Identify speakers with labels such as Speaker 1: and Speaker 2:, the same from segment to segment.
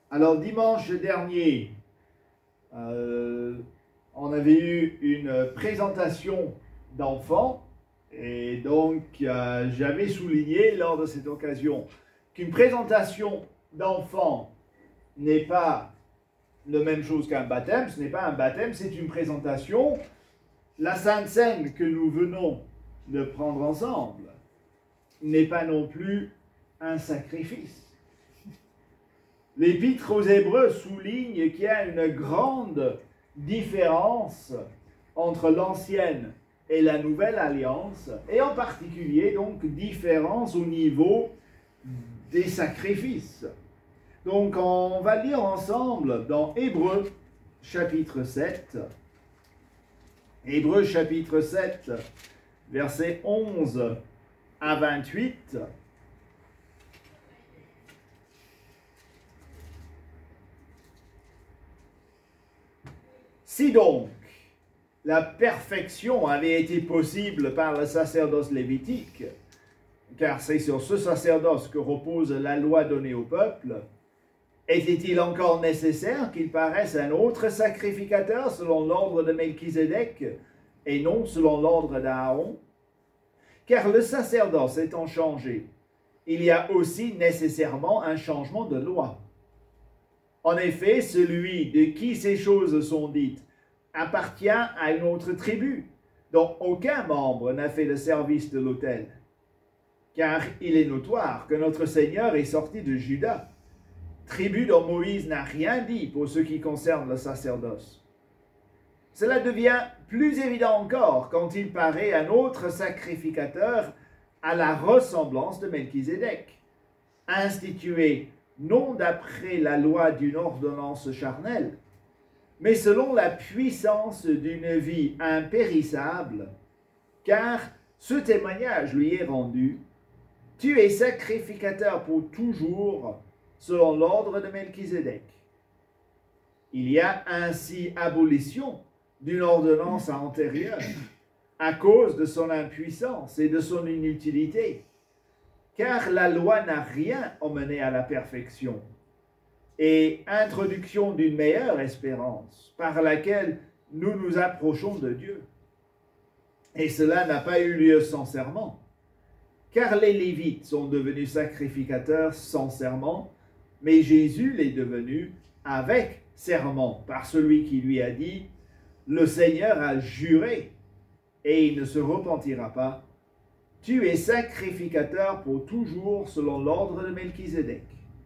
Speaker 1: Alors, dimanche dernier, on avait eu une présentation d'enfants et donc j'avais souligné lors de cette occasion qu'une présentation d'enfants n'est pas la même chose qu'un baptême, ce n'est pas un baptême, c'est une présentation. La Sainte Seine que nous venons de prendre ensemble n'est pas non plus un sacrifice. L'Épître aux Hébreux souligne qu'il y a une grande différence entre l'ancienne et la nouvelle alliance, et en particulier donc différence au niveau des sacrifices. Donc on va lire ensemble dans Hébreux chapitre 7, Hébreux chapitre 7, versets 11 à 28. Si donc la perfection avait été possible par le sacerdoce lévitique, car c'est sur ce sacerdoce que repose la loi donnée au peuple, était-il encore nécessaire qu'il paraisse un autre sacrificateur selon l'ordre de Melchizedek et non selon l'ordre d'Aaron? Car le sacerdoce étant changé, il y a aussi nécessairement un changement de loi. En effet, celui de qui ces choses sont dites appartient à une autre tribu, dont aucun membre n'a fait le service de l'autel. Car il est notoire que notre Seigneur est sorti de Juda, tribu dont Moïse n'a rien dit pour ce qui concerne le sacerdoce. Cela devient plus évident encore quand il paraît un autre sacrificateur à la ressemblance de Melchizedek, institué non d'après la loi d'une ordonnance charnelle, mais selon la puissance d'une vie impérissable, car ce témoignage lui est rendu: tu es sacrificateur pour toujours, selon l'ordre de Melchizedek. Il y a ainsi abolition d'une ordonnance antérieure, à cause de son impuissance et de son inutilité, car la loi n'a rien emmené à la perfection, et introduction d'une meilleure espérance, par laquelle nous nous approchons de Dieu. Et cela n'a pas eu lieu sans serment, car les Lévites sont devenus sacrificateurs sans serment, mais Jésus l'est devenu avec serment, par celui qui lui a dit: le Seigneur a juré, et il ne se repentira pas, tu es sacrificateur pour toujours selon l'ordre de Melchizedek.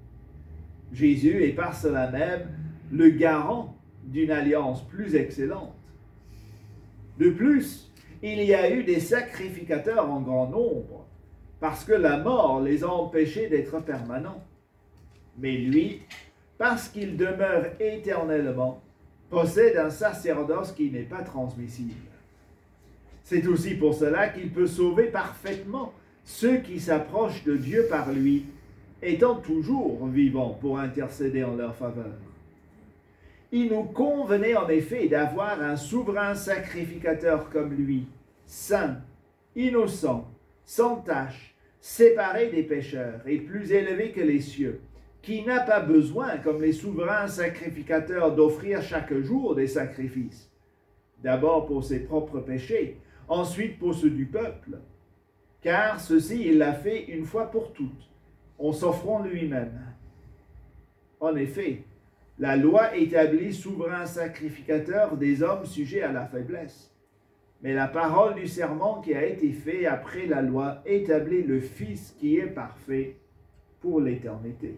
Speaker 1: Jésus est par cela même le garant d'une alliance plus excellente. De plus, il y a eu des sacrificateurs en grand nombre, parce que la mort les a empêchés d'être permanents. Mais lui, parce qu'il demeure éternellement, possède un sacerdoce qui n'est pas transmissible. C'est aussi pour cela qu'il peut sauver parfaitement ceux qui s'approchent de Dieu par lui, étant toujours vivant pour intercéder en leur faveur. Il nous convenait en effet d'avoir un souverain sacrificateur comme lui, saint, innocent, sans tache, séparé des pécheurs et plus élevé que les cieux, qui n'a pas besoin, comme les souverains sacrificateurs, d'offrir chaque jour des sacrifices, d'abord pour ses propres péchés, ensuite pour ceux du peuple, car ceci il l'a fait une fois pour toutes, en s'offrant lui-même. En effet, la loi établit souverain sacrificateur des hommes sujets à la faiblesse, mais la parole du serment qui a été fait après la loi établit le Fils qui est parfait pour l'éternité.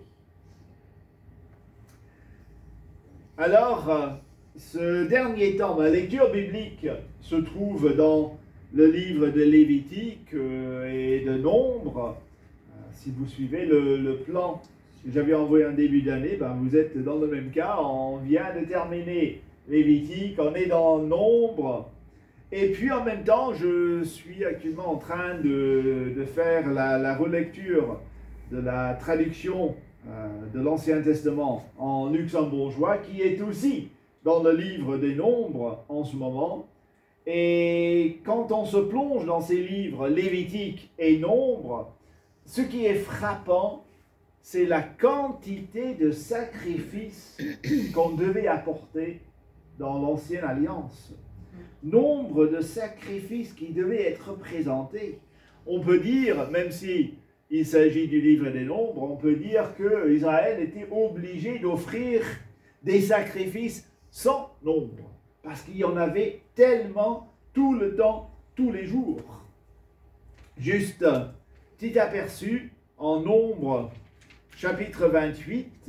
Speaker 1: Alors, ce dernier temps, la lecture biblique se trouve dans le livre de Lévitique et de Nombre. Si vous suivez le plan que j'avais envoyé en début d'année, vous êtes dans le même cas. On vient de terminer Lévitique, on est dans Nombre. Et puis en même temps, je suis actuellement en train de faire la relecture de la traduction de l'Ancien Testament en luxembourgeois, qui est aussi dans le livre des Nombres en ce moment. Et quand on se plonge dans ces livres Lévitique et Nombre, ce qui est frappant, c'est la quantité de sacrifices qu'on devait apporter dans l'ancienne alliance. Nombre de sacrifices qui devaient être présentés. On peut dire, même si il s'agit du livre des Nombres, on peut dire que Israël était obligé d'offrir des sacrifices sans nombre, parce qu'il y en avait tellement tout le temps, tous les jours. Juste un petit aperçu en Nombres, chapitre 28,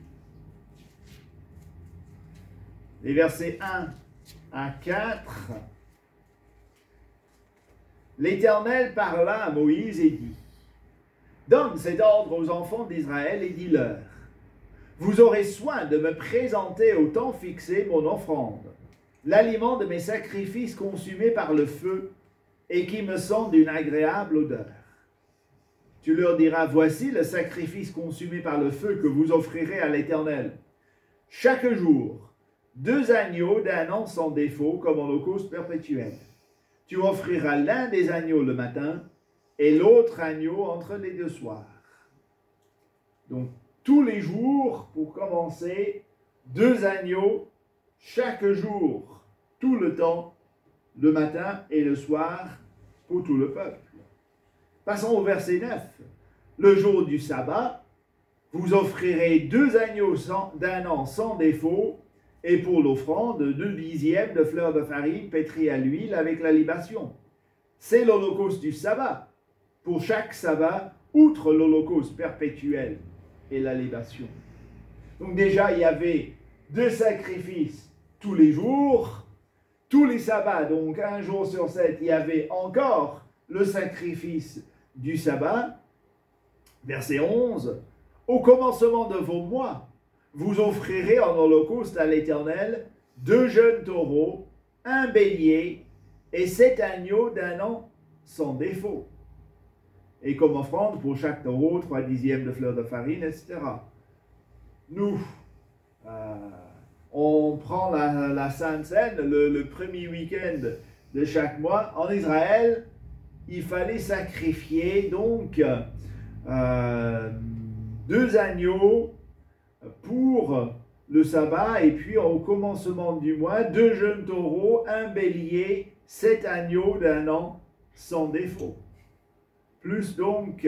Speaker 1: les versets 1 à 4. L'Éternel parla à Moïse et dit: donne cet ordre aux enfants d'Israël et dis-leur: vous aurez soin de me présenter au temps fixé mon offrande, l'aliment de mes sacrifices consumés par le feu et qui me sont d'une agréable odeur. Tu leur diras: voici le sacrifice consumé par le feu que vous offrirez à l'Éternel. Chaque jour, 2 agneaux d'un an sans défaut comme holocauste perpétuel. Tu offriras l'un des agneaux le matin et l'autre agneau entre les 2 soirs. Donc, tous les jours, pour commencer, 2 agneaux chaque jour, tout le temps, le matin et le soir, pour tout le peuple. Passons au verset 9. Le jour du sabbat, vous offrirez 2 agneaux d'un an sans défaut, et pour l'offrande, 2 dixièmes de fleur de farine pétrie à l'huile avec la libation. C'est l'holocauste du sabbat. Pour chaque sabbat, outre l'holocauste perpétuel et la libation. Donc déjà, il y avait 2 sacrifices tous les jours, tous les sabbats, donc un jour sur 7, il y avait encore le sacrifice du sabbat. Verset 11, au commencement de vos mois, vous offrirez en holocauste à l'Éternel 2 jeunes taureaux, 1 bélier et 7 agneaux d'un an sans défaut. Et comme offrande pour chaque taureau, 3 dixièmes de fleur de farine, etc. Nous, on prend la Sainte Seine le premier week-end de chaque mois. En Israël, il fallait sacrifier donc 2 agneaux pour le sabbat, et puis au commencement du mois, 2 jeunes taureaux, 1 bélier, 7 agneaux d'un an sans défaut. Plus donc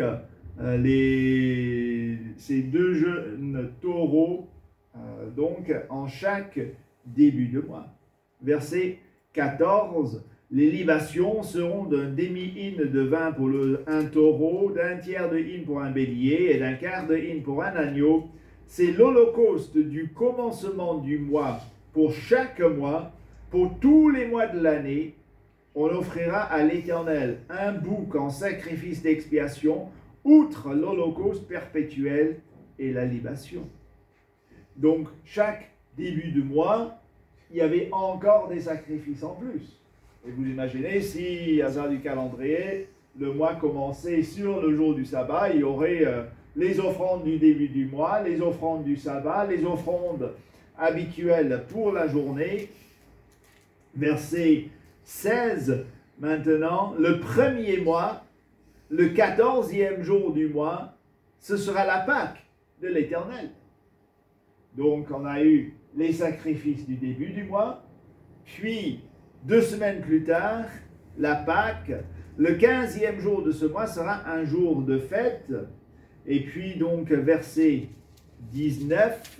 Speaker 1: ces 2 jeunes taureaux donc en chaque début de mois. Verset 14, les libations seront d'un demi-hin de vin pour un taureau, d'un tiers de hin pour un bélier et d'un quart de hin pour un agneau. C'est l'holocauste du commencement du mois pour chaque mois, pour tous les mois de l'année. On offrira à l'Éternel un bouc en sacrifice d'expiation, outre l'holocauste perpétuel et la libation. Donc, chaque début de mois, il y avait encore des sacrifices en plus. Et vous imaginez, si, hasard du calendrier, le mois commençait sur le jour du sabbat, il y aurait les offrandes du début du mois, les offrandes du sabbat, les offrandes habituelles pour la journée. Verset 16, maintenant, le premier mois, le 14e jour du mois, ce sera la Pâque de l'Éternel. Donc, on a eu les sacrifices du début du mois, puis 2 semaines plus tard, la Pâque. Le 15e jour de ce mois sera un jour de fête. Et puis donc, verset 19,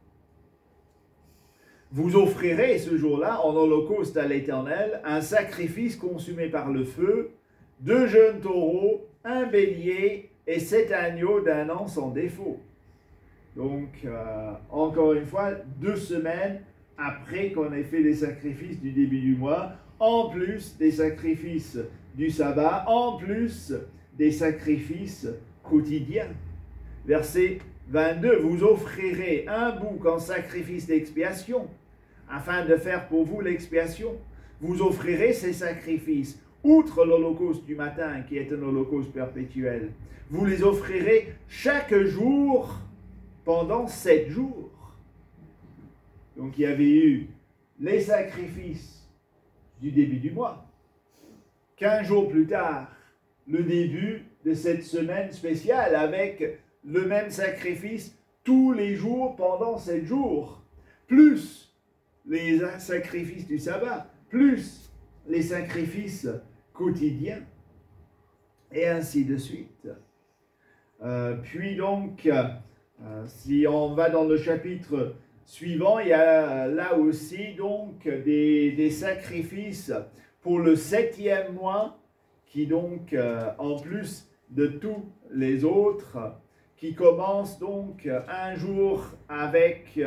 Speaker 1: vous offrirez ce jour-là en holocauste à l'Éternel un sacrifice consumé par le feu, 2 jeunes taureaux, 1 bélier et 7 agneaux d'un an sans défaut. Donc, encore une fois, 2 semaines après qu'on ait fait les sacrifices du début du mois, en plus des sacrifices du sabbat, en plus des sacrifices quotidiens. Verset 22, vous offrirez un bouc en sacrifice d'expiation, afin de faire pour vous l'expiation. Vous offrirez ces sacrifices, outre l'holocauste du matin, qui est un holocauste perpétuel. Vous les offrirez chaque jour, pendant 7 jours. Donc il y avait eu les sacrifices du début du mois. 15 jours plus tard, le début de cette semaine spéciale avec le même sacrifice tous les jours pendant 7 jours, plus les sacrifices du sabbat, plus les sacrifices quotidiens, et ainsi de suite. Puis donc, si on va dans le chapitre suivant, il y a là aussi donc des sacrifices pour le 7e mois, qui donc, en plus de tous les autres, qui commencent donc un jour avec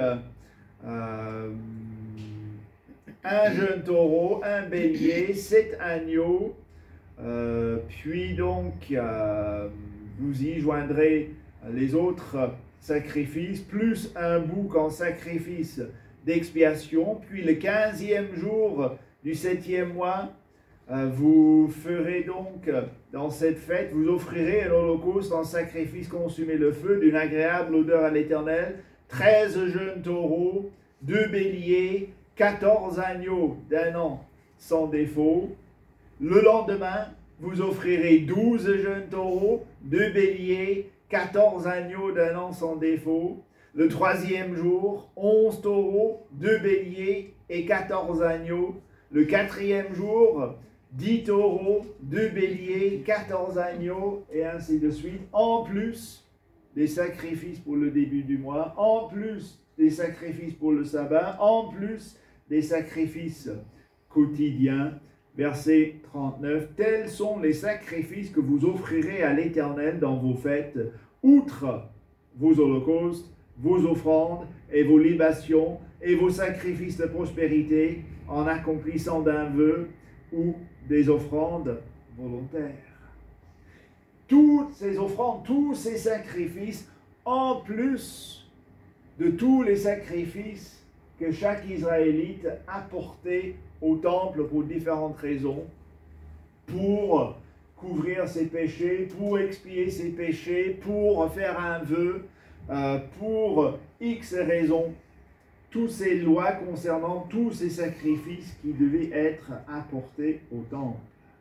Speaker 1: un jeune taureau, un bélier, 7 agneaux, puis donc vous y joindrez les autres sacrifices, plus un bouc en sacrifice d'expiation, puis le 15e jour du 7e mois, vous ferez donc dans cette fête, vous offrirez un holocauste en sacrifice consumé le feu d'une agréable odeur à l'Éternel, 13 jeunes taureaux, 2 béliers, 14 agneaux d'un an sans défaut. Le lendemain, vous offrirez 12 jeunes taureaux, 2 béliers, 14 agneaux d'un an sans défaut. Le 3e jour, 11 taureaux, 2 béliers et 14 agneaux. Le 4e jour, 10 taureaux, 2 béliers, 14 agneaux, et ainsi de suite. En plus des sacrifices pour le début du mois, en plus des sacrifices pour le sabbat, en plus des sacrifices quotidiens. Verset 39, tels sont les sacrifices que vous offrirez à l'Éternel dans vos fêtes, outre vos holocaustes, vos offrandes et vos libations et vos sacrifices de prospérité en accomplissant d'un vœu ou des offrandes volontaires. Toutes ces offrandes, tous ces sacrifices, en plus de tous les sacrifices que chaque Israélite apportait au temple pour différentes raisons, pour couvrir ses péchés, pour expier ses péchés, pour faire un vœu, pour X raisons, toutes ces lois concernant tous ces sacrifices qui devaient être apportés au temple.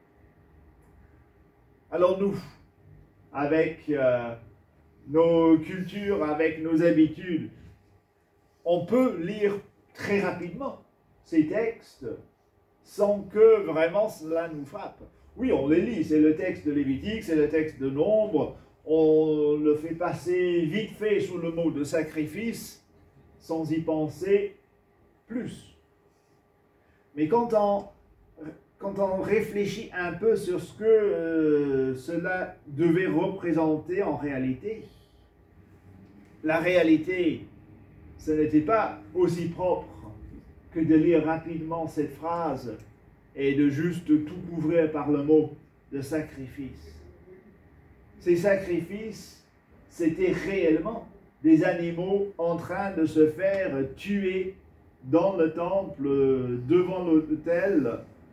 Speaker 1: Alors nous, avec nos cultures, avec nos habitudes, on peut lire très rapidement ces textes sans que vraiment cela nous frappe. Oui, on les lit, c'est le texte de Lévitique, c'est le texte de Nombre, on le fait passer vite fait sous le mot de sacrifice, sans y penser plus. Mais quand on réfléchit un peu sur ce que cela devait représenter en réalité, la réalité, ce n'était pas aussi propre que de lire rapidement cette phrase et de juste tout couvrir par le mot de sacrifice. Ces sacrifices, c'était réellement des animaux en train de se faire tuer dans le temple, devant l'autel.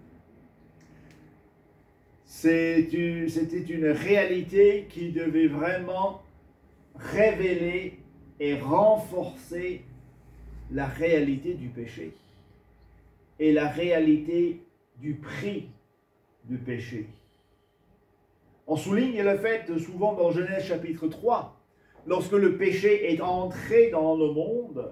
Speaker 1: C'était une réalité qui devait vraiment révéler et renforcer la réalité du péché et la réalité du prix du péché. On souligne le fait souvent dans Genèse chapitre 3, lorsque le péché est entré dans le monde,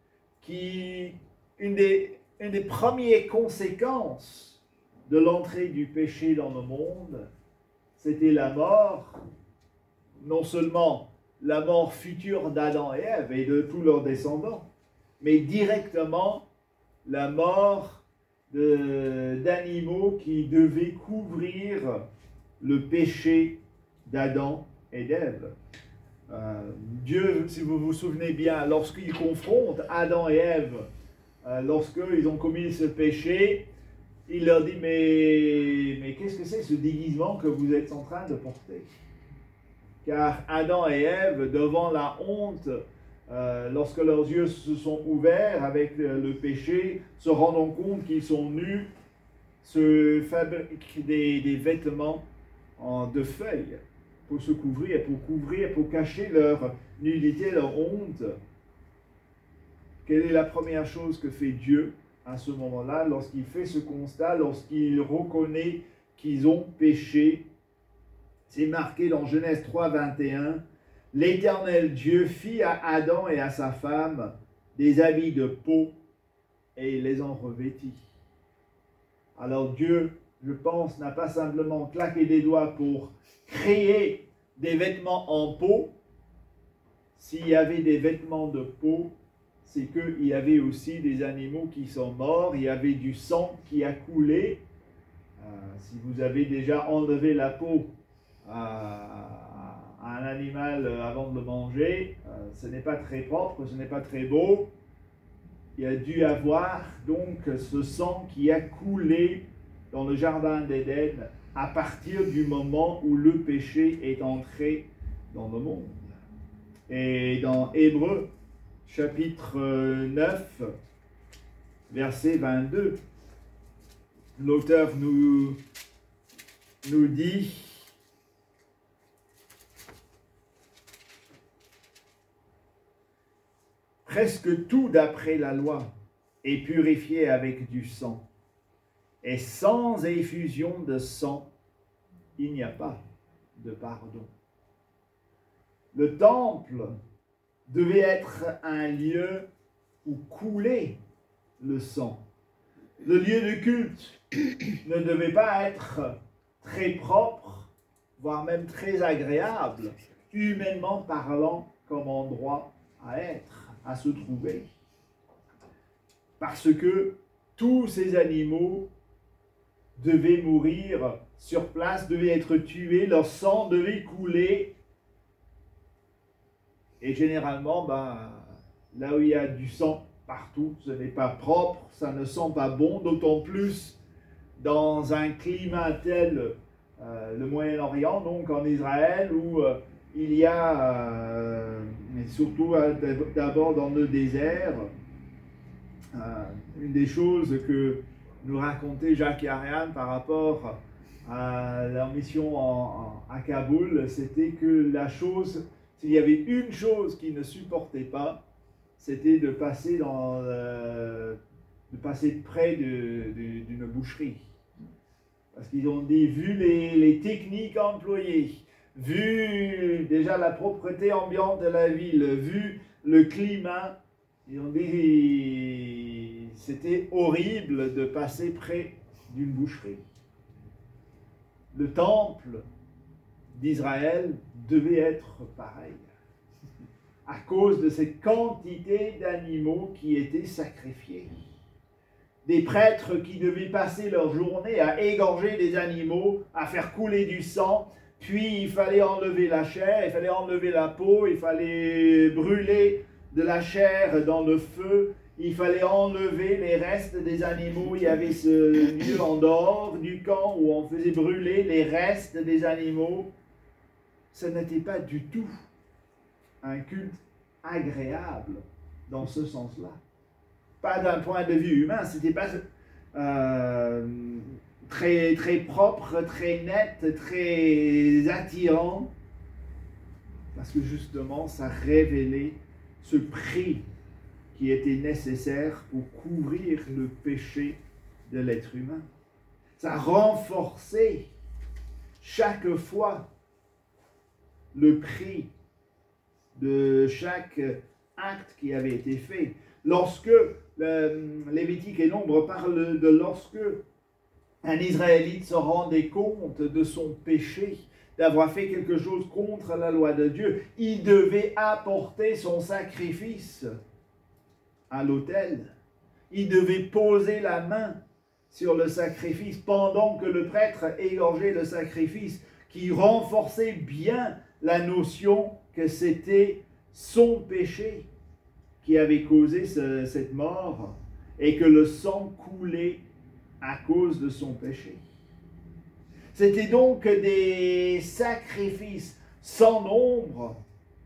Speaker 1: une des premières conséquences de l'entrée du péché dans le monde, c'était la mort, non seulement la mort future d'Adam et Ève et de tous leurs descendants, mais directement la mort d'animaux qui devaient couvrir le péché d'Adam et d'Ève. Dieu, si vous vous souvenez bien, lorsqu'il confronte Adam et Ève, lorsqu'ils ont commis ce péché, il leur dit, mais qu'est-ce que c'est ce déguisement que vous êtes en train de porter? Car Adam et Ève, devant la honte, lorsque leurs yeux se sont ouverts avec le péché, se rendant compte qu'ils sont nus, se fabriquent des vêtements de feuilles pour se couvrir, pour cacher leur nudité, leur honte. Quelle est la première chose que fait Dieu à ce moment-là, lorsqu'il fait ce constat, lorsqu'il reconnaît qu'ils ont péché? C'est marqué dans Genèse 3, 21. l'Éternel Dieu fit à Adam et à sa femme des habits de peau et il les en revêtit. Alors Dieu, je pense, n'a pas simplement claqué des doigts pour créer des vêtements en peau. S'il y avait des vêtements de peau, c'est qu'il y avait aussi des animaux qui sont morts, il y avait du sang qui a coulé. Si vous avez déjà enlevé la peau à un animal avant de le manger, ce n'est pas très propre, ce n'est pas très beau. Il y a dû avoir donc ce sang qui a coulé dans le jardin d'Éden à partir du moment où le péché est entré dans le monde. Et dans Hébreux, chapitre 9, verset 22, l'auteur nous dit: presque tout d'après la loi est purifié avec du sang, et sans effusion de sang, il n'y a pas de pardon. Le temple devait être un lieu où coulait le sang. Le lieu de culte ne devait pas être très propre, voire même très agréable, humainement parlant, comme endroit à être, à se trouver. Parce que tous ces animaux devaient mourir sur place, devaient être tués, leur sang devait couler. Et généralement, là où il y a du sang partout, ce n'est pas propre, ça ne sent pas bon, d'autant plus dans un climat tel, le Moyen-Orient, donc en Israël, où il y a, mais surtout d'abord dans le désert, une des choses que nous racontait Jacques et Ariane par rapport à leur mission à Kaboul, c'était que s'il y avait une chose qu'ils ne supportaient pas, c'était de passer près d'une boucherie. Parce qu'ils ont dit, vu les techniques employées, vu déjà la propreté ambiante de la ville, vu le climat, ils ont dit c'était horrible de passer près d'une boucherie. Le temple d'Israël devait être pareil, à cause de cette quantité d'animaux qui étaient sacrifiés. Des prêtres qui devaient passer leur journée à égorger des animaux, à faire couler du sang, puis il fallait enlever la chair, il fallait enlever la peau, il fallait brûler de la chair dans le feu, il fallait enlever les restes des animaux. Il y avait ce lieu en dehors du camp où on faisait brûler les restes des animaux. Ce n'était pas du tout un culte agréable dans ce sens-là. Pas d'un point de vue humain, c'était pas très, très propre, très net, très attirant, parce que justement, ça révélait ce prix qui était nécessaire pour couvrir le péché de l'être humain. Ça renforçait chaque fois le prix de chaque acte qui avait été fait. Lorsque Lévitique et Nombre parlent de lorsque un Israélite se rendait compte de son péché, d'avoir fait quelque chose contre la loi de Dieu, il devait apporter son sacrifice à l'autel. Il devait poser la main sur le sacrifice pendant que le prêtre égorgeait le sacrifice, qui renforçait bien la notion que c'était son péché qui avait causé cette mort et que le sang coulait à cause de son péché. C'était donc des sacrifices sans nombre.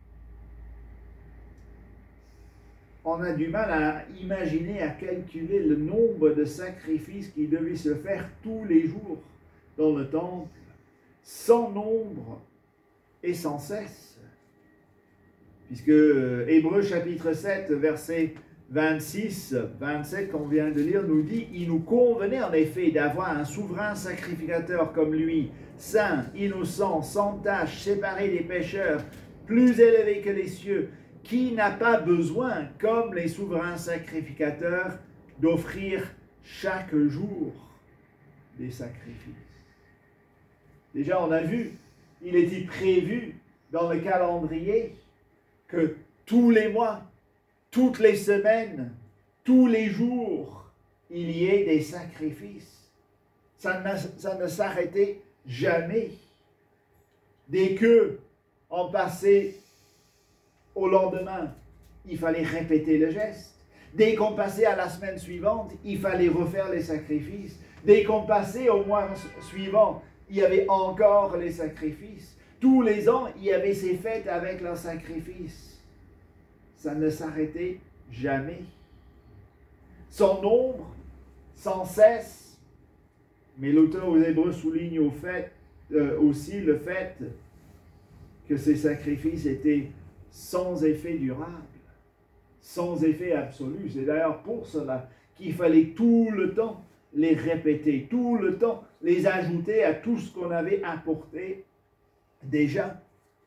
Speaker 1: On a du mal à imaginer, à calculer le nombre de sacrifices qui devaient se faire tous les jours dans le temple, sans nombre et sans cesse. Puisque Hébreux chapitre 7, verset 26, 27 qu'on vient de lire nous dit: il nous convenait en effet d'avoir un souverain sacrificateur comme lui, saint, innocent, sans tache, séparé des pécheurs, plus élevé que les cieux, qui n'a pas besoin, comme les souverains sacrificateurs, d'offrir chaque jour des sacrifices. Déjà, on a vu, il était prévu dans le calendrier que tous les mois, toutes les semaines, tous les jours, il y ait des sacrifices. Ça ne s'arrêtait jamais. Dès que on passait au lendemain, il fallait répéter le geste. Dès qu'on passait à la semaine suivante, il fallait refaire les sacrifices. Dès qu'on passait au mois suivant, il y avait encore les sacrifices. Tous les ans, il y avait ces fêtes avec leurs sacrifices. Ça ne s'arrêtait jamais. Son nombre, sans cesse, mais l'auteur aux Hébreux souligne aussi le fait que ces sacrifices étaient sans effet durable, sans effet absolu. C'est d'ailleurs pour cela qu'il fallait tout le temps les répéter, tout le temps les ajouter à tout ce qu'on avait apporté déjà.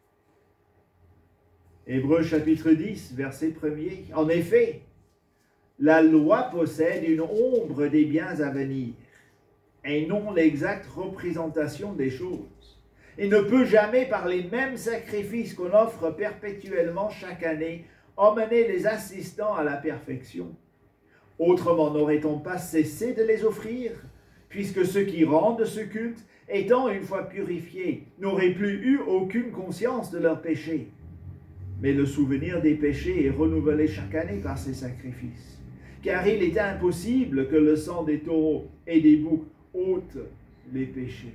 Speaker 1: Hébreux chapitre 10, verset 1er. En effet, la loi possède une ombre des biens à venir et non l'exacte représentation des choses. Et ne peut jamais, par les mêmes sacrifices qu'on offre perpétuellement chaque année, emmener les assistants à la perfection. Autrement, n'aurait-on pas cessé de les offrir, puisque ceux qui rendent ce culte, étant une fois purifiés, n'auraient plus eu aucune conscience de leurs péchés. Mais le souvenir des péchés est renouvelé chaque année par ces sacrifices, car il était impossible que le sang des taureaux et des boucs ôte les péchés.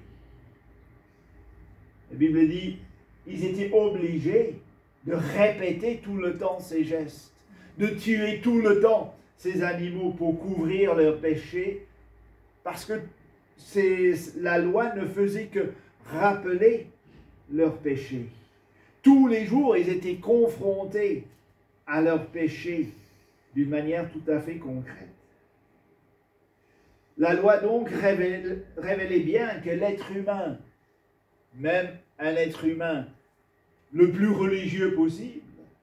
Speaker 1: La Bible dit, ils étaient obligés de répéter tout le temps ces gestes, de tuer tout le temps ces animaux pour couvrir leurs péchés, parce que la loi ne faisait que rappeler leurs péchés. Tous les jours, ils étaient confrontés à leurs péchés d'une manière tout à fait concrète. La loi donc révélait bien que l'être humain, même un être humain le plus religieux possible,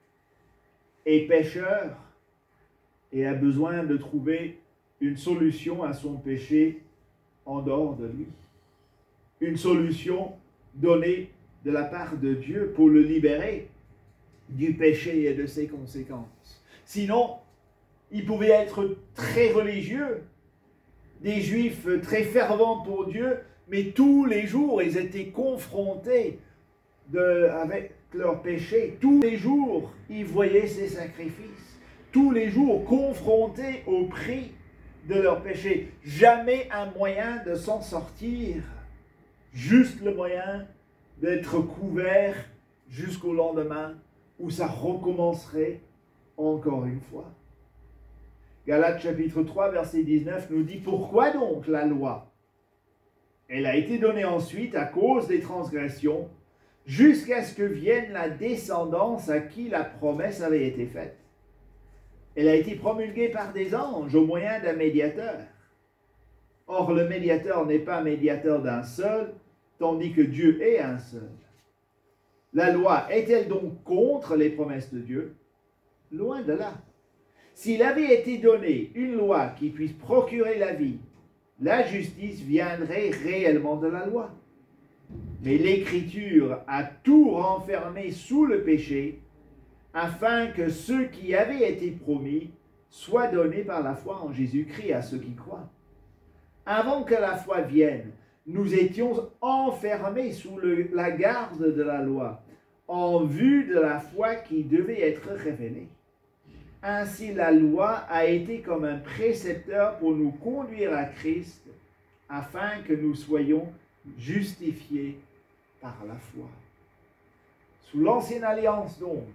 Speaker 1: est pécheur et a besoin de trouver une solution à son péché en dehors de lui. Une solution donnée de la part de Dieu pour le libérer du péché et de ses conséquences. Sinon, il pouvait être très religieux, des Juifs très fervents pour Dieu, mais tous les jours, ils étaient confrontés avec leurs péchés. Tous les jours, ils voyaient ces sacrifices. Tous les jours, confrontés au prix de leurs péchés. Jamais un moyen de s'en sortir. Juste le moyen d'être couvert jusqu'au lendemain où ça recommencerait encore une fois. Galates chapitre 3, verset 19 nous dit « Pourquoi donc la loi ? Elle a été donnée ensuite à cause des transgressions, jusqu'à ce que vienne la descendance à qui la promesse avait été faite. Elle a été promulguée par des anges au moyen d'un médiateur. Or, le médiateur n'est pas médiateur d'un seul, tandis que Dieu est un seul. La loi est-elle donc contre les promesses de Dieu ? Loin de là. S'il avait été donné une loi qui puisse procurer la vie, la justice viendrait réellement de la loi. Mais l'Écriture a tout renfermé sous le péché, afin que ceux qui avaient été promis soient donnés par la foi en Jésus-Christ à ceux qui croient. Avant que la foi vienne, nous étions enfermés sous la garde de la loi, en vue de la foi qui devait être révélée. Ainsi, la loi a été comme un précepteur pour nous conduire à Christ, afin que nous soyons justifiés par la foi. Sous l'Ancienne Alliance, donc,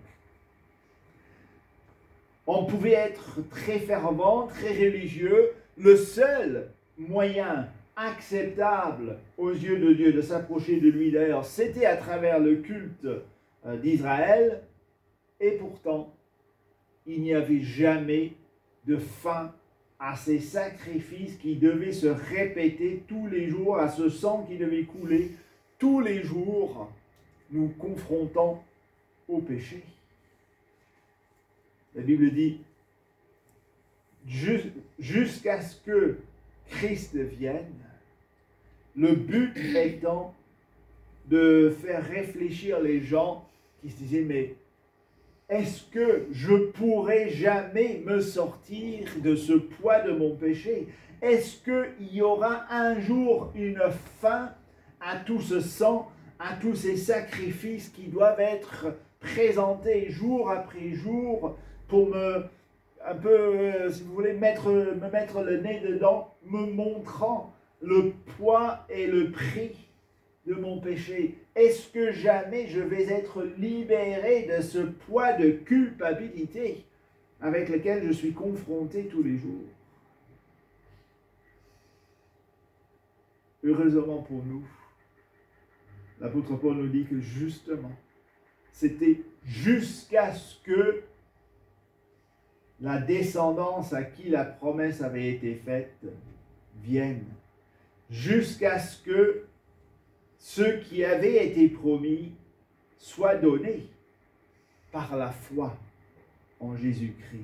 Speaker 1: on pouvait être très fervent, très religieux. Le seul moyen acceptable aux yeux de Dieu de s'approcher de lui, d'ailleurs, c'était à travers le culte d'Israël. Et pourtant, il n'y avait jamais de fin à ces sacrifices qui devaient se répéter tous les jours, à ce sang qui devait couler tous les jours, nous confrontant au péché. La Bible dit, jusqu'à ce que Christ vienne, le but étant de faire réfléchir les gens qui se disaient, mais est-ce que je pourrai jamais me sortir de ce poids de mon péché? Est-ce qu'il y aura un jour une fin à tout ce sang, à tous ces sacrifices qui doivent être présentés jour après jour pour un peu, si vous voulez, me mettre le nez dedans, me montrant le poids et le prix de mon péché? Est-ce que jamais je vais être libéré de ce poids de culpabilité avec lequel je suis confronté tous les jours? Heureusement pour nous, l'apôtre Paul nous dit que justement, c'était jusqu'à ce que la descendance à qui la promesse avait été faite vienne, jusqu'à ce que ce qui avait été promis soit donné par la foi en Jésus-Christ.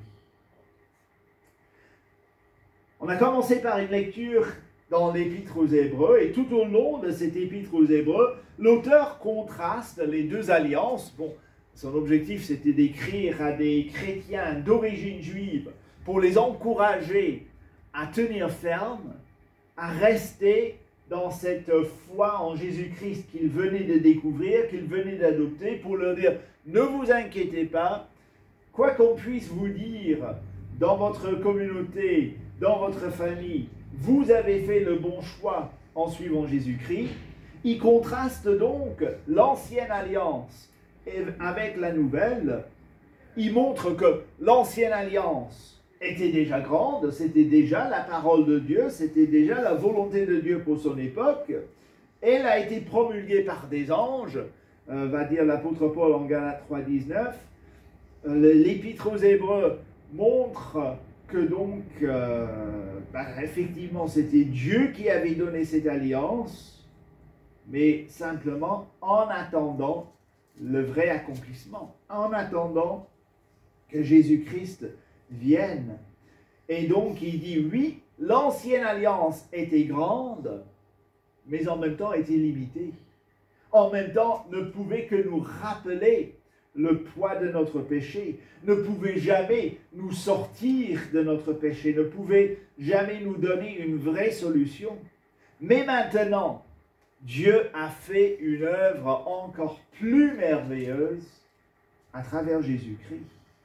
Speaker 1: On a commencé par une lecture dans l'Épître aux Hébreux, et tout au long de cette Épître aux Hébreux, l'auteur contraste les deux alliances. Bon, son objectif, c'était d'écrire à des chrétiens d'origine juive pour les encourager à tenir ferme, à rester dans cette foi en Jésus-Christ qu'ils venaient de découvrir, qu'ils venaient d'adopter, pour leur dire, ne vous inquiétez pas, quoi qu'on puisse vous dire dans votre communauté, dans votre famille, vous avez fait le bon choix en suivant Jésus-Christ. Il contraste donc l'ancienne alliance avec la nouvelle. Il montre que l'ancienne alliance était déjà grande, c'était déjà la parole de Dieu, c'était déjà la volonté de Dieu pour son époque. Elle a été promulguée par des anges, va dire l'apôtre Paul en Galates 3,19. L'Épître aux Hébreux montre que donc, effectivement, c'était Dieu qui avait donné cette alliance, mais simplement en attendant le vrai accomplissement, en attendant que Jésus-Christ vienne. Et donc, il dit, oui, l'ancienne alliance était grande, mais en même temps était limitée. En même temps, ne pouvait que nous rappeler le poids de notre péché, ne pouvait jamais nous sortir de notre péché, ne pouvait jamais nous donner une vraie solution. Mais maintenant, Dieu a fait une œuvre encore plus merveilleuse à travers Jésus-Christ.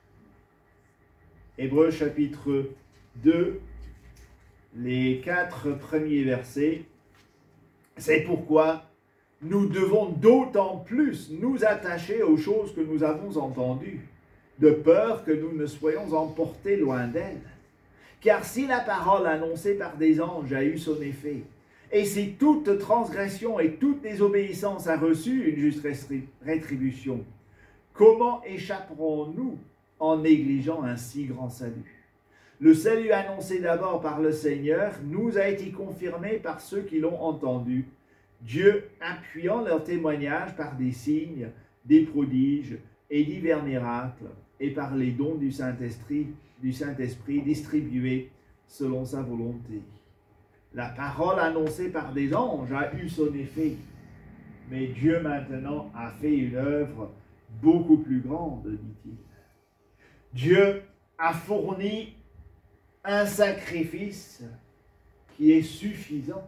Speaker 1: Hébreux chapitre 2, les 4 premiers versets. C'est pourquoi nous devons d'autant plus nous attacher aux choses que nous avons entendues, de peur que nous ne soyons emportés loin d'elles. Car si la parole annoncée par des anges a eu son effet, et si toute transgression et toute désobéissance a reçu une juste rétribution, comment échapperons-nous en négligeant un si grand salut? Le salut annoncé d'abord par le Seigneur nous a été confirmé par ceux qui l'ont entendu, Dieu appuyant leur témoignage par des signes, des prodiges et divers miracles, et par les dons du Saint-Esprit distribués selon sa volonté. La parole annoncée par des anges a eu son effet, mais Dieu maintenant a fait une œuvre beaucoup plus grande, dit-il. Dieu a fourni un sacrifice qui est suffisant.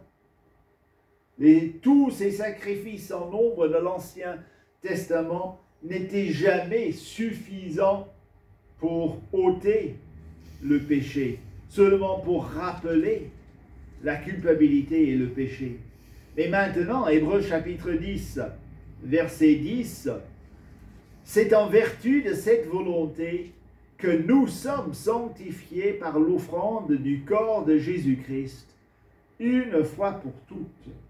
Speaker 1: Tous ces sacrifices en nombre de l'Ancien Testament n'étaient jamais suffisants pour ôter le péché, seulement pour rappeler la culpabilité et le péché. Mais maintenant, Hébreux chapitre 10, verset 10, c'est en vertu de cette volonté que nous sommes sanctifiés par l'offrande du corps de Jésus-Christ, une fois pour toutes.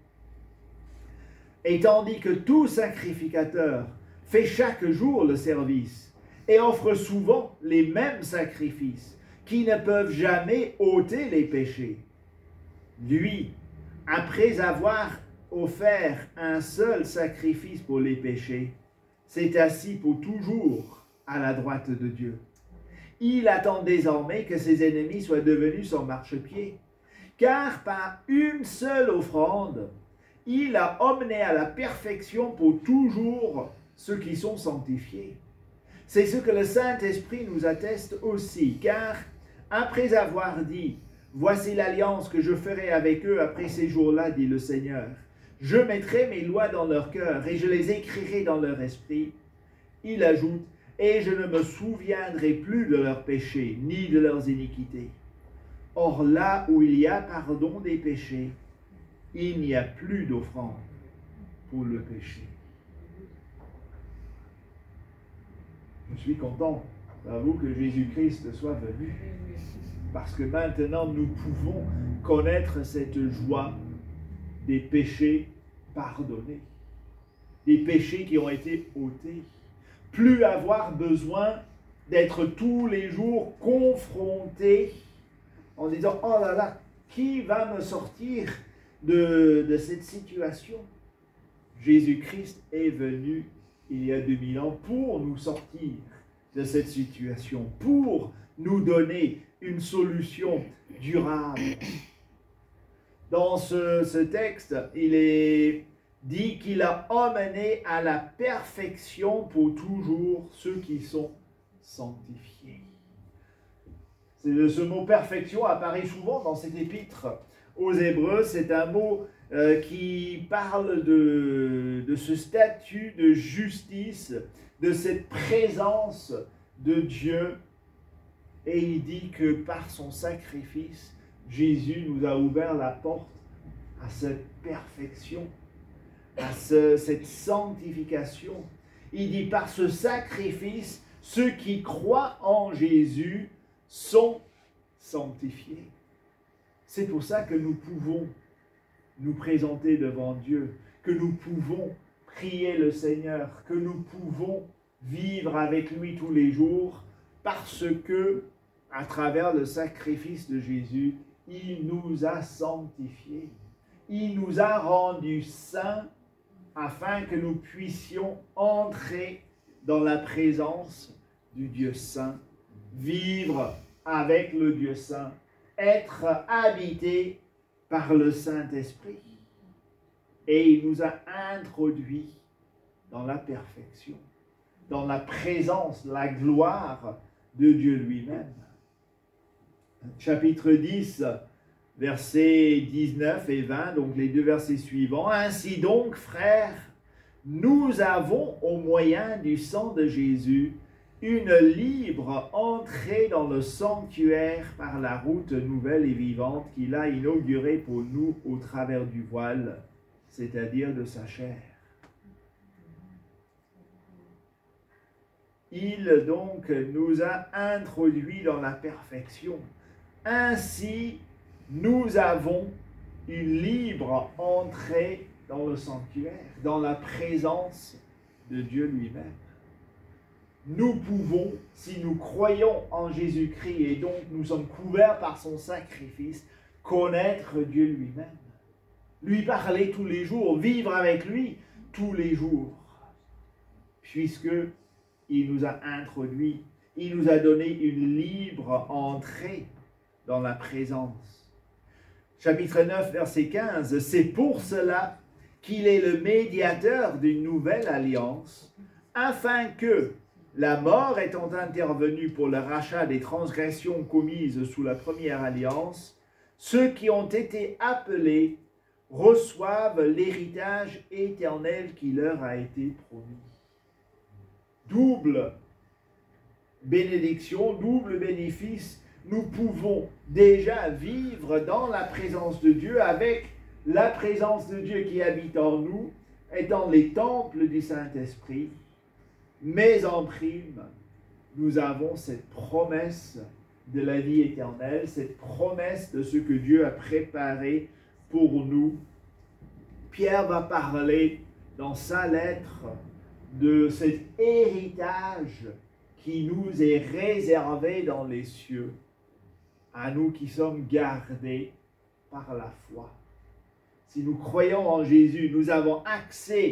Speaker 1: Et tandis que tout sacrificateur fait chaque jour le service et offre souvent les mêmes sacrifices qui ne peuvent jamais ôter les péchés, lui, après avoir offert un seul sacrifice pour les péchés, s'est assis pour toujours à la droite de Dieu. Il attend désormais que ses ennemis soient devenus son marchepied, car par une seule offrande, il a emmené à la perfection pour toujours ceux qui sont sanctifiés. C'est ce que le Saint-Esprit nous atteste aussi, car après avoir dit « Voici l'alliance que je ferai avec eux après ces jours-là, dit le Seigneur. Je mettrai mes lois dans leur cœur et je les écrirai dans leur esprit. » Il ajoute « Et je ne me souviendrai plus de leurs péchés, ni de leurs iniquités. » Or là où il y a pardon des péchés, il n'y a plus d'offrande pour le péché. Je suis content, j'avoue, que Jésus-Christ soit venu. Parce que maintenant, nous pouvons connaître cette joie des péchés pardonnés. Des péchés qui ont été ôtés. Plus avoir besoin d'être tous les jours confronté en disant « Oh là là, qui va me sortir de cette situation ?» Jésus-Christ est venu il y a 2000 ans pour nous sortir de cette situation, pour nous donner une solution durable. Dans ce texte, il est dit qu'il a emmené à la perfection pour toujours ceux qui sont sanctifiés. Ce mot perfection apparaît souvent dans cet épître aux Hébreux. C'est un mot qui parle de ce statut de justice, de cette présence de Dieu. Et il dit que par son sacrifice, Jésus nous a ouvert la porte à cette perfection, à cette sanctification. Il dit par ce sacrifice, ceux qui croient en Jésus sont sanctifiés. C'est pour ça que nous pouvons nous présenter devant Dieu, que nous pouvons prier le Seigneur, que nous pouvons vivre avec lui tous les jours, parce que, à travers le sacrifice de Jésus, il nous a sanctifiés. Il nous a rendus saints afin que nous puissions entrer dans la présence du Dieu saint, vivre avec le Dieu saint, être habité par le Saint-Esprit. Et il nous a introduits dans la perfection, dans la présence, la gloire de Dieu lui-même. Chapitre 10, versets 19 et 20, donc les deux versets suivants. « Ainsi donc, frères, nous avons au moyen du sang de Jésus une libre entrée dans le sanctuaire par la route nouvelle et vivante qu'il a inaugurée pour nous au travers du voile, c'est-à-dire de sa chair. » Il donc nous a introduits dans la perfection. Ainsi, nous avons une libre entrée dans le sanctuaire, dans la présence de Dieu lui-même. Nous pouvons, si nous croyons en Jésus-Christ et donc nous sommes couverts par son sacrifice, connaître Dieu lui-même, lui parler tous les jours, vivre avec lui tous les jours, puisque il nous a introduits, il nous a donné une libre entrée dans la présence. Chapitre 9, verset 15, « C'est pour cela qu'il est le médiateur d'une nouvelle alliance, afin que, la mort étant intervenue pour le rachat des transgressions commises sous la première alliance, ceux qui ont été appelés reçoivent l'héritage éternel qui leur a été promis. » Double bénédiction, double bénéfice, nous pouvons déjà vivre dans la présence de Dieu, avec la présence de Dieu qui habite en nous, étant les temples du Saint-Esprit. Mais en prime, nous avons cette promesse de la vie éternelle, cette promesse de ce que Dieu a préparé pour nous. Pierre va parler dans sa lettre de cet héritage qui nous est réservé dans les cieux, à nous qui sommes gardés par la foi. Si nous croyons en Jésus, nous avons accès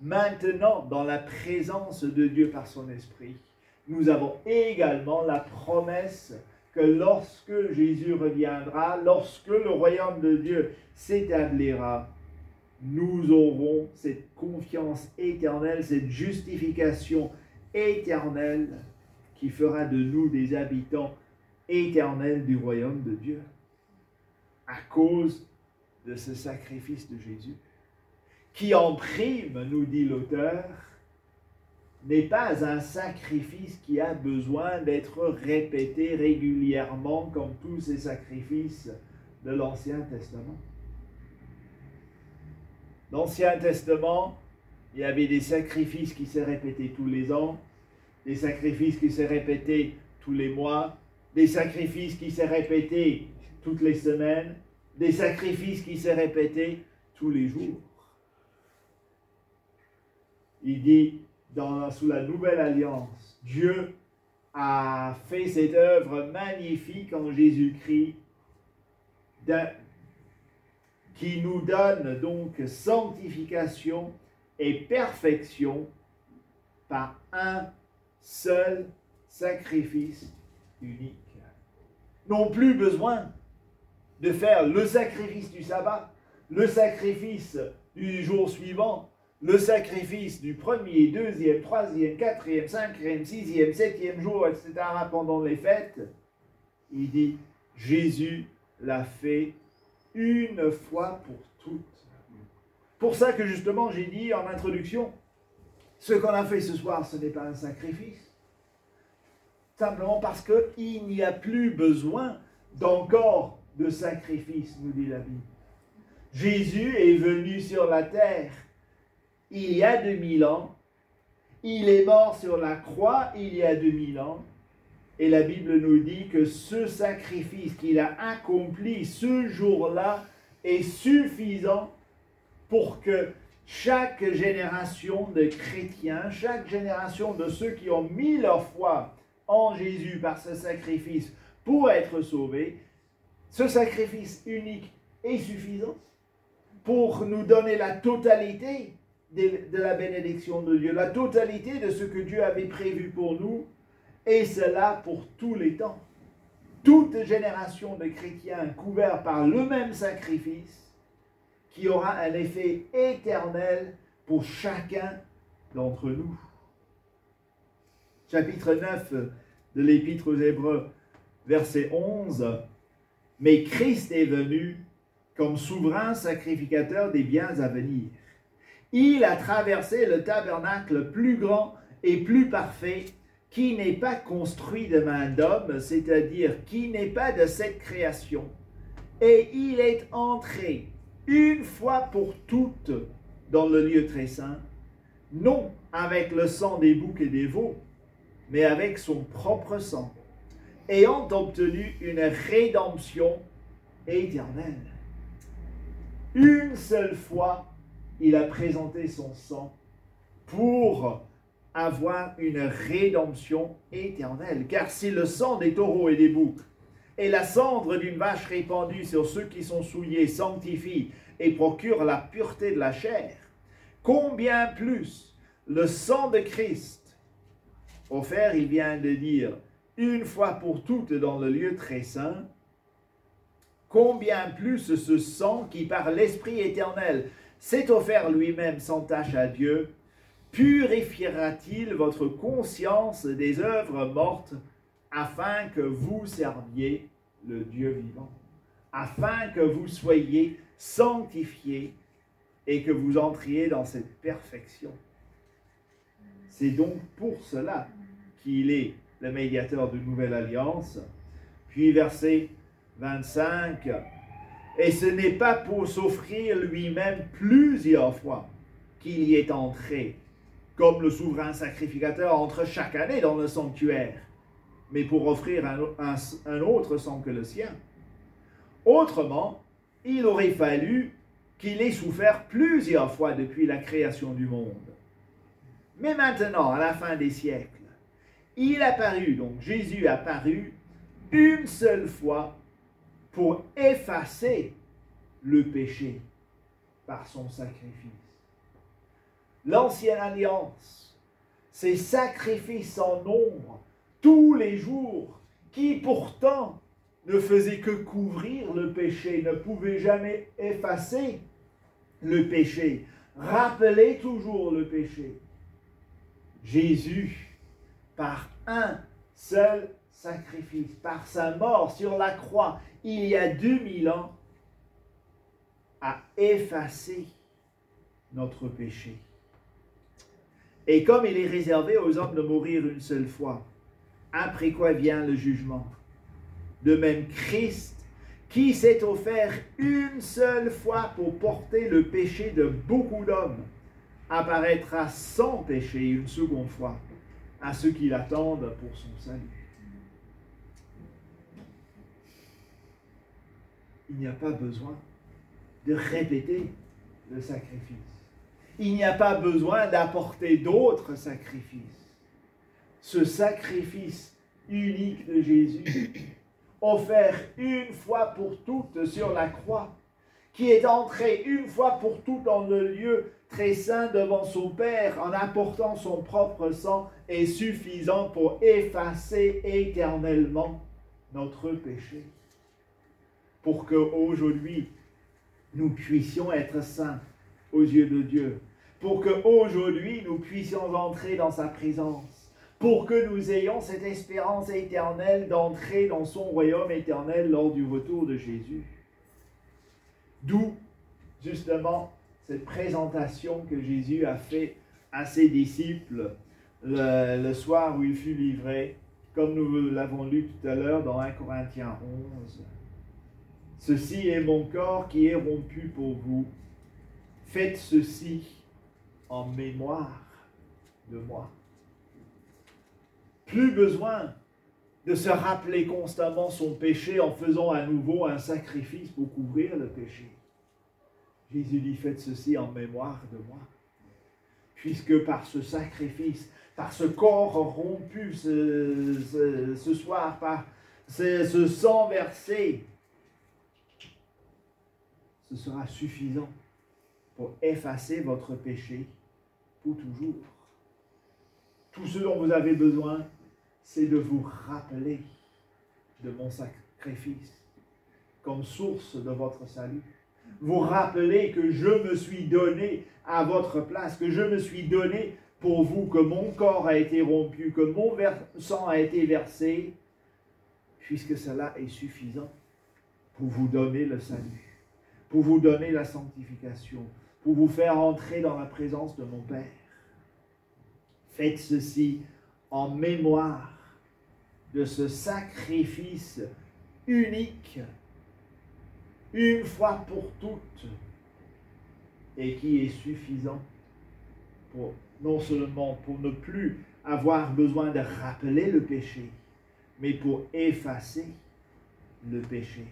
Speaker 1: maintenant dans la présence de Dieu par son Esprit, nous avons également la promesse que lorsque Jésus reviendra, lorsque le royaume de Dieu s'établira, nous aurons cette confiance éternelle, cette justification éternelle qui fera de nous des habitants éternels du royaume de Dieu à cause de ce sacrifice de Jésus, qui en prime, nous dit l'auteur, n'est pas un sacrifice qui a besoin d'être répété régulièrement comme tous ces sacrifices de l'Ancien Testament. Dans l'Ancien Testament, il y avait des sacrifices qui se répétaient tous les ans, des sacrifices qui se répétaient tous les mois, des sacrifices qui se répétaient toutes les semaines, des sacrifices qui se répétaient tous les jours. Il dit, sous la nouvelle alliance, Dieu a fait cette œuvre magnifique en Jésus-Christ, qui nous donne donc sanctification et perfection par un seul sacrifice unique. Non plus besoin de faire le sacrifice du sabbat, le sacrifice du jour suivant, le sacrifice du premier, deuxième, troisième, quatrième, cinquième, sixième, septième jour, etc. pendant les fêtes. Il dit, Jésus l'a fait une fois pour toutes. Pour ça que justement j'ai dit en introduction, ce qu'on a fait ce soir, ce n'est pas un sacrifice. Simplement parce qu'il n'y a plus besoin d'encore de sacrifice, nous dit la Bible. Jésus est venu sur la terre il y a 2000 ans. Il est mort sur la croix il y a 2000 ans. Et la Bible nous dit que ce sacrifice qu'il a accompli ce jour-là est suffisant pour que chaque génération de chrétiens, chaque génération de ceux qui ont mis leur foi en Jésus par ce sacrifice pour être sauvés, ce sacrifice unique est suffisant pour nous donner la totalité de la bénédiction de Dieu, la totalité de ce que Dieu avait prévu pour nous, et cela pour tous les temps. Toute génération de chrétiens couverts par le même sacrifice qui aura un effet éternel pour chacun d'entre nous. Chapitre 9 de l'Épître aux Hébreux, verset 11. « Mais Christ est venu comme souverain sacrificateur des biens à venir. Il a traversé le tabernacle plus grand et plus parfait, qui n'est pas construit de main d'homme, c'est-à-dire qui n'est pas de cette création. Et il est entré une fois pour toutes dans le lieu très saint, non avec le sang des boucs et des veaux, mais avec son propre sang, ayant obtenu une rédemption éternelle. Une seule fois, il a présenté son sang pour avoir une rédemption éternelle. Car si le sang des taureaux et des boucs et la cendre d'une vache répandue sur ceux qui sont souillés sanctifie et procure la pureté de la chair, combien plus le sang de Christ, offert, il vient de dire, une fois pour toutes dans le lieu très saint, combien plus ce sang qui par l'Esprit éternel s'est offert lui-même sans tache à Dieu, purifiera-t-il votre conscience des œuvres mortes afin que vous serviez le Dieu vivant, afin que vous soyez sanctifiés et que vous entriez dans cette perfection. C'est donc pour cela qu'il est le médiateur de nouvelle alliance. Puis verset 25, « Et ce n'est pas pour s'offrir lui-même plusieurs fois qu'il y est entré, comme le souverain sacrificateur entre chaque année dans le sanctuaire, mais pour offrir un autre sang que le sien. Autrement, il aurait fallu qu'il ait souffert plusieurs fois depuis la création du monde. Mais maintenant, à la fin des siècles, il apparut, donc Jésus apparut une seule fois pour effacer le péché par son sacrifice. l'ancienne alliance, ces sacrifices en nombre, tous les jours, qui pourtant ne faisaient que couvrir le péché, ne pouvaient jamais effacer le péché, rappeler toujours le péché. Jésus, par un seul sacrifice, par sa mort sur la croix, il y a 2000 ans, a effacé notre péché. Et comme il est réservé aux hommes de mourir une seule fois, après quoi vient le jugement, de même Christ, qui s'est offert une seule fois pour porter le péché de beaucoup d'hommes, apparaîtra sans péché une seconde fois à ceux qui l'attendent pour son salut. Il n'y a pas besoin de répéter le sacrifice. Il n'y a pas besoin d'apporter d'autres sacrifices. Ce sacrifice unique de Jésus, offert une fois pour toutes sur la croix, qui est entré une fois pour toutes dans le lieu très saint devant son Père en apportant son propre sang, est suffisant pour effacer éternellement notre péché. Pour qu'aujourd'hui, nous puissions être saints aux yeux de Dieu. Pour qu'aujourd'hui, nous puissions entrer dans sa présence. Pour que nous ayons cette espérance éternelle d'entrer dans son royaume éternel lors du retour de Jésus. D'où, justement, cette présentation que Jésus a faite à ses disciples le soir où il fut livré, comme nous l'avons lu tout à l'heure dans 1 Corinthiens 11. Ceci est mon corps qui est rompu pour vous. Faites ceci en mémoire de moi. Plus besoin de se rappeler constamment son péché en faisant à nouveau un sacrifice pour couvrir le péché. Jésus dit, faites ceci en mémoire de moi. Puisque par ce sacrifice, par ce corps rompu ce soir, par ce sang versé, ce sera suffisant pour effacer votre péché pour toujours. Tout ce dont vous avez besoin, c'est de vous rappeler de mon sacrifice comme source de votre salut. Vous rappelez que je me suis donné à votre place, que je me suis donné pour vous, que mon corps a été rompu, que mon sang a été versé, puisque cela est suffisant pour vous donner le salut, pour vous donner la sanctification, pour vous faire entrer dans la présence de mon Père. Faites ceci en mémoire de ce sacrifice unique, une fois pour toutes, et qui est suffisant pour non seulement pour ne plus avoir besoin de rappeler le péché, mais pour effacer le péché.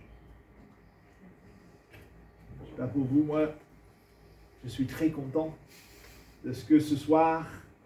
Speaker 1: Je ne sais pas pour vous, moi, je suis très content de ce que ce soir,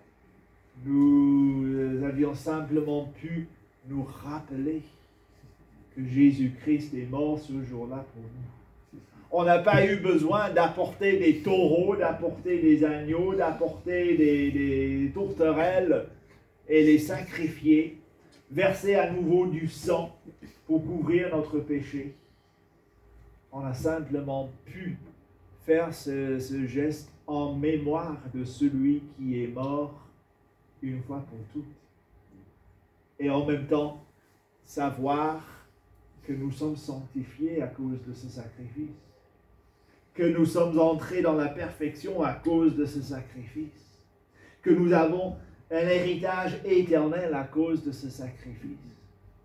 Speaker 1: nous avions simplement pu nous rappeler que Jésus-Christ est mort ce jour-là pour nous. On n'a pas eu besoin d'apporter des taureaux, d'apporter des agneaux, d'apporter des tourterelles et les sacrifier, verser à nouveau du sang pour couvrir notre péché. On a simplement pu faire ce geste en mémoire de celui qui est mort une fois pour toutes. Et en même temps, savoir que nous sommes sanctifiés à cause de ce sacrifice, que nous sommes entrés dans la perfection à cause de ce sacrifice, que nous avons un héritage éternel à cause de ce sacrifice,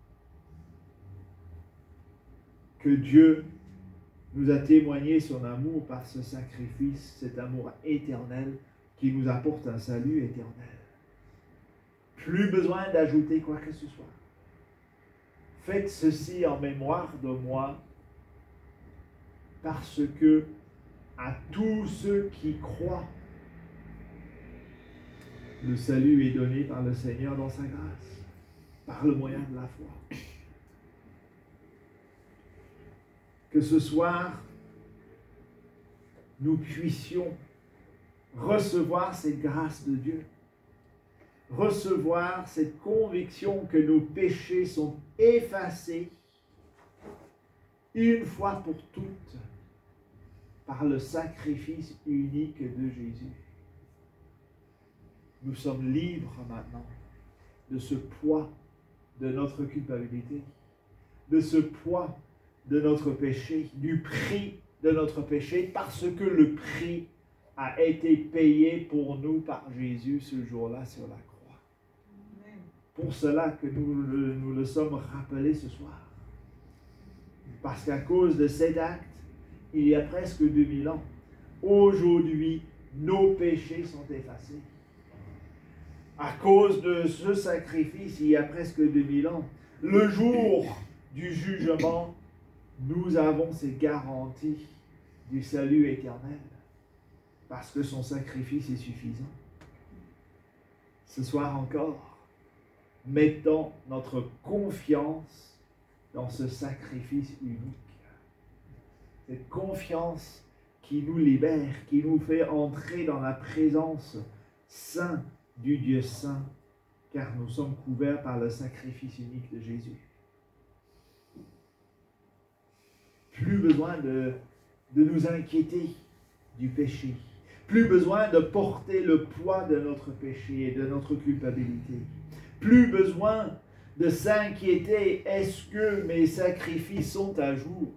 Speaker 1: que Dieu nous a témoigné son amour par ce sacrifice, cet amour éternel qui nous apporte un salut éternel. Plus besoin d'ajouter quoi que ce soit. Faites ceci en mémoire de moi, parce que à tous ceux qui croient, le salut est donné par le Seigneur dans sa grâce, par le moyen de la foi. Que ce soir, nous puissions recevoir cette grâce de Dieu, recevoir cette conviction que nos péchés sont effacés une fois pour toutes par le sacrifice unique de Jésus. Nous sommes libres maintenant de ce poids de notre culpabilité, de ce poids de notre péché, du prix de notre péché, parce que le prix a été payé pour nous par Jésus ce jour-là sur la croix. Amen. Pour cela que nous le sommes rappelés ce soir. Parce qu'à cause de cet acte, il y a presque 2000 ans, aujourd'hui, nos péchés sont effacés. À cause de ce sacrifice, il y a presque 2000 ans, le jour du jugement, nous avons ces garanties du salut éternel, parce que son sacrifice est suffisant. Ce soir encore, mettons notre confiance dans ce sacrifice unique. Cette confiance qui nous libère, qui nous fait entrer dans la présence sainte du Dieu saint, car nous sommes couverts par le sacrifice unique de Jésus. Plus besoin de nous inquiéter du péché. Plus besoin de porter le poids de notre péché et de notre culpabilité. Plus besoin de s'inquiéter, est-ce que mes sacrifices sont à jour?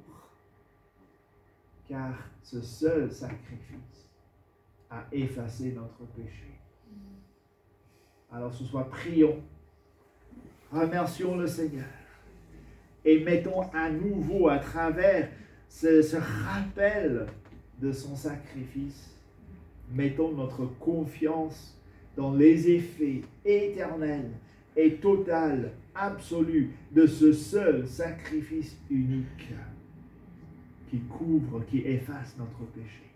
Speaker 1: Car ce seul sacrifice a effacé notre péché. Alors ce soir, prions, remercions le Seigneur et mettons à nouveau à travers ce rappel de son sacrifice, mettons notre confiance dans les effets éternels et total, absolu de ce seul sacrifice unique qui couvre, qui efface notre péché.